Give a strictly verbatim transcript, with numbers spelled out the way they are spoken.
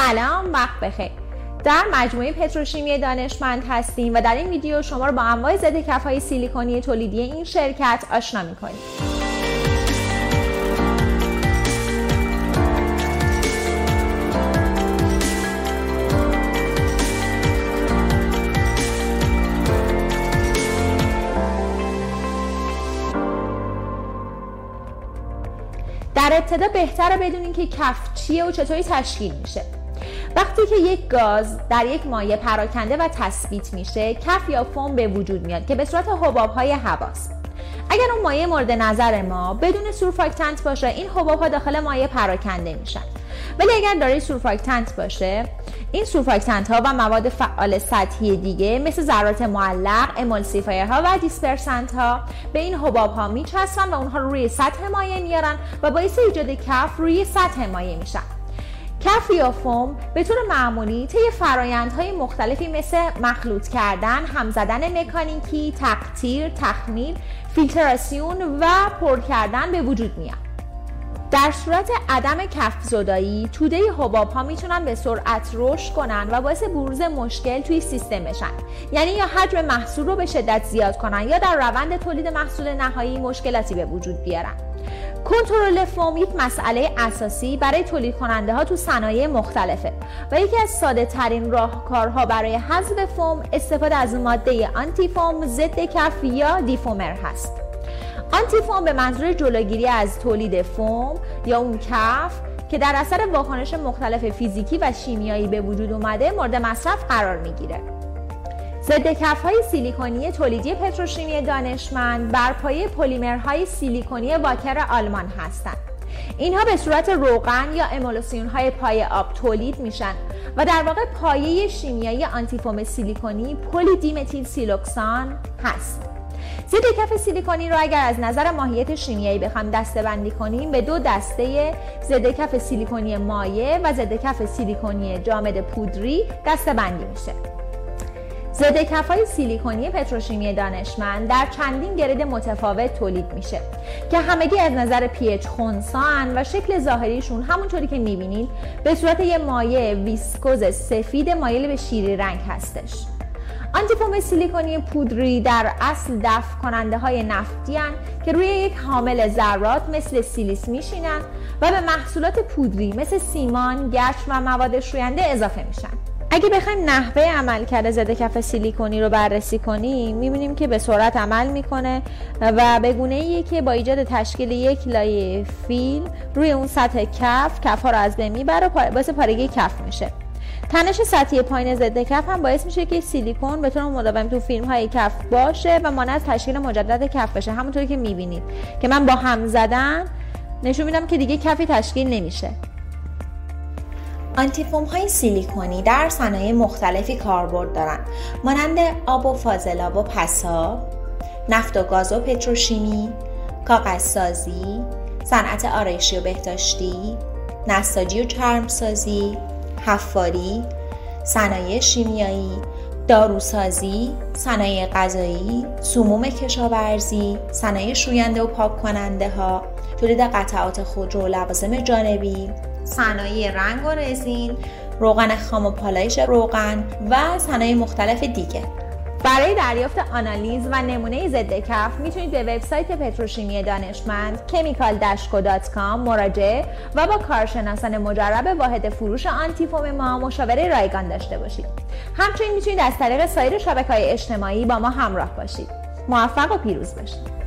سلام، وقت بخیر. در مجموعه پتروشیمی دانشمند هستیم و در این ویدیو شما رو با انواع ضد کف‌های سیلیکونی تولیدی این شرکت آشنا می‌کنیم. در ابتدا بهتره بدونین که کف چیه و چطوری تشکیل میشه. وقتی که یک گاز در یک مایع پراکنده و تثبیت میشه، کف یا فوم به وجود میاد که به صورت حباب‌های هواست. اگر اون مایع مورد نظر ما بدون سورفاکتنت باشه، این حباب‌ها داخل مایع پراکنده میشن. ولی اگر داره سورفاکتنت باشه، این سورفاکتنت ها و مواد فعال سطحی دیگه مثل ذرات معلق، امالسیفایرها و دیسپرسنت ها به این حباب ها میچسبن و اونها رو روی سطح مایع میارن و باعث ایجاد کف روی سطح مایع میشن. کف یا فوم به طور معمولی طی فرآیندهای مختلفی مثل مخلوط کردن، هم زدن مکانیکی، تقطیر، تخمیر، فیلتراسیون و پر کردن به وجود میاد. در صورت عدم کف زدایی، توده حباب ها میتونن به سرعت رشد کنن و باعث بروز مشکل توی سیستم بشن. یعنی یا حجم محصول رو به شدت زیاد کنن یا در روند تولید محصول نهایی مشکلاتی به وجود بیارن. کنترل فوم یک مسئله اساسی برای تولید کننده ها تو صنایع مختلفه و یکی از ساده ترین راهکارها برای حذف فوم استفاده از ماده آنتی فوم ضد کف یا دیفومر هست. آنتی فوم به منظور جلوگیری از تولید فوم یا اون کف که در اثر واکنش مختلف فیزیکی و شیمیایی به وجود اومده مورد مصرف قرار میگیره. ضد کف‌های سیلیکونی تولیدی پتروشیمی دانشمند بر پایه پلیمرهای سیلیکونی واکر آلمان هستند. اینها به صورت روغن یا امولسیون‌های پای آب تولید میشن و در واقع پایه شیمیایی آنتی فوم سیلیکونی پلی دیمتیل سیلوکسان هست. ضد کف سیلیکونی رو اگر از نظر ماهیت شیمیایی بخوایم دسته‌بندی کنیم به دو دسته ضد کف سیلیکونی مایع و ضد کف سیلیکونی جامد پودری دسته‌بندی میشه. ضد کف‌های سیلیکونی پتروشیمی دانشمند در چندین گرید متفاوت تولید میشه که همگی از نظر پی اچ خنثی‌اند و شکل ظاهریشون همونطوری که میبینین به صورت یه مایع ویسکوز سفید مایل به شیری رنگ هستش. آنتی فوم سیلیکونی پودری در اصل دفع کننده های نفتی هستند که روی یک حامل ذرات مثل سیلیس میشینن و به محصولات پودری مثل سیمان، گچ و مواد شوینده اضافه میشن. اگه بخوایم نحوه عملکرد ضد کف سیلیکونی رو بررسی کنیم، میبینیم که به سرعت عمل میکنه و به گونه‌ایه که با ایجاد تشکیل یک لایه فیلم روی اون سطح کف، کف‌ها رو از بین میبره و باعث پارگی کف میشه. تنش سطحی پایین ضد کف هم باعث میشه که سیلیکون به طور مداوم تو فیلم های کف باشه و مانع از تشکیل مجدد کف بشه. همونطوری که میبینید که من با هم زدن نشون میدم که دیگه کفی تشکیل نمیشه. آنتی فوم های سیلیکونی در صنایع مختلفی کاربرد دارن، مانند آب و فاضلاب و پسا، نفت و گاز و پتروشیمی، کاغذسازی، صنعت آرایشی و بهداشتی، نساجی و چرمسازی، حفاری، صنایع شیمیایی، داروسازی، صنایع غذایی، سموم کشاورزی، صنایع شوینده و پاک کننده ها، تولید قطعات خودرو و لوازم جانبی، صنایع رنگ و رزین، روغن خام و پالایش روغن و صنایع مختلف دیگه. برای دریافت آنالیز و نمونه ضد کف میتونید به وبسایت پتروشیمی دانشمند کمیکال داشکو دات کام مراجعه و با کارشناسان مجرب واحد فروش آنتی فوم ما مشاوره رایگان داشته باشید. همچنین میتونید از طریق سایر شبکه‌های اجتماعی با ما همراه باشید. موفق و پیروز باشید.